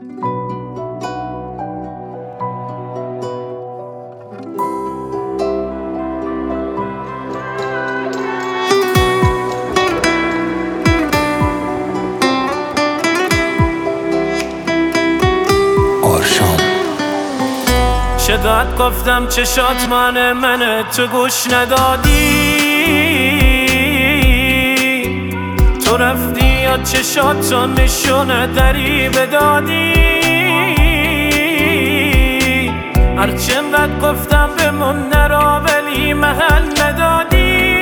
چقدر گفتم چشات منه تو گوش ندادی، تو رفتی یا چشاتو نشونه دری بدادی. هرچقدر گفتم بمون نرا ولی محل ندادی.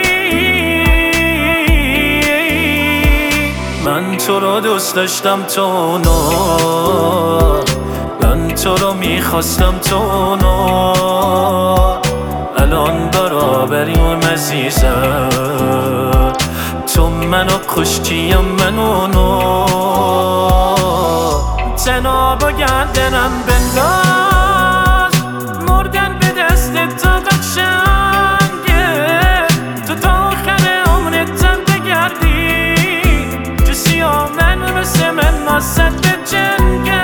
من تو رو دوست داشتم تو من تو رو میخواستم تو الان برابریم عزیزم. تو منو کشتی من اونو تناب و گردنم بنداز. مردن به دست تو قشنگه، تو تا آخر عمرتم بگردی تو سیاه من مثل من ناست به جنگه.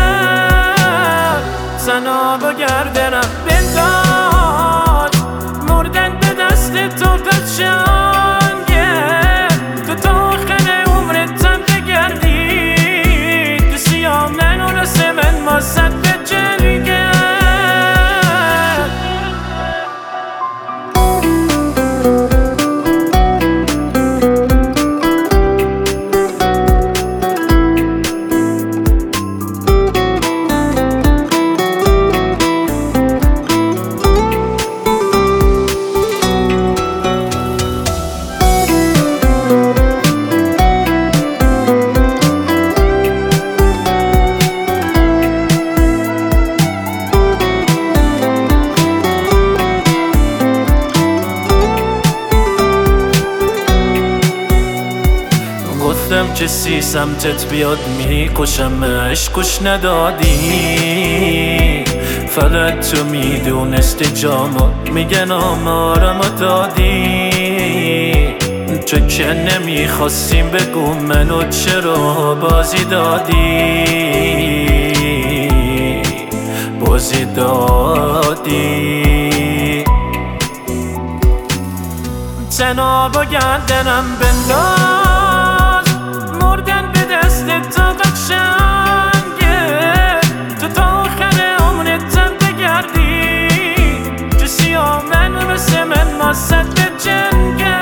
تناب و گردنم بنداز، مردن به دست تو قشنگه، تو تا آخر عمرتم بگردی تو سیاه من و مثل من ناست به جنگه. گفتم کسی سمتت بیاد میکشمش، گوش ندادی. فقط تو میدونستی جامو میگن آمارمو دادی. تو که نمیخواستیم بگو منو چرا بازی دادی. تناب و گردنم بنداز، مردن به دست تو قشنگه، تو تا آخر عمرتم بگردی تو سیاه من مثل من ناست به جنگه.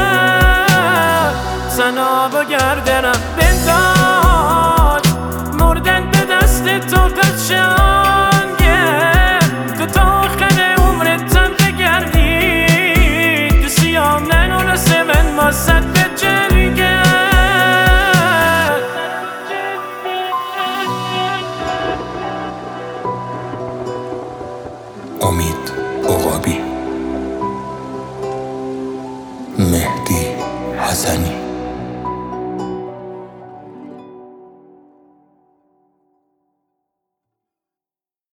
تناب و گردنم بنداز، مردن به دست تو قشنگه، تو تا آخر عمرتم بگردی تو سیاه من مثل من ناست به جنگه. امید عقابی، مهدی حسنی.